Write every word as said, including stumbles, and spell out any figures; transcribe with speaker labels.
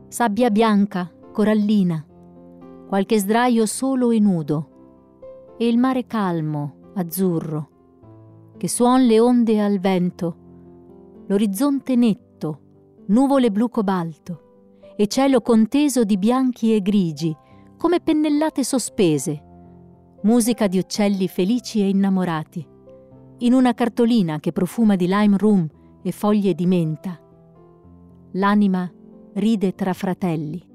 Speaker 1: Sabbia bianca, corallina, qualche sdraio solo e nudo, e il mare calmo, azzurro, che suon le onde al vento, l'orizzonte netto, nuvole blu cobalto, e cielo conteso di bianchi e grigi, come pennellate sospese, musica di uccelli felici e innamorati, in una cartolina che profuma di lime rum e foglie di menta. L'anima ride tra fratelli.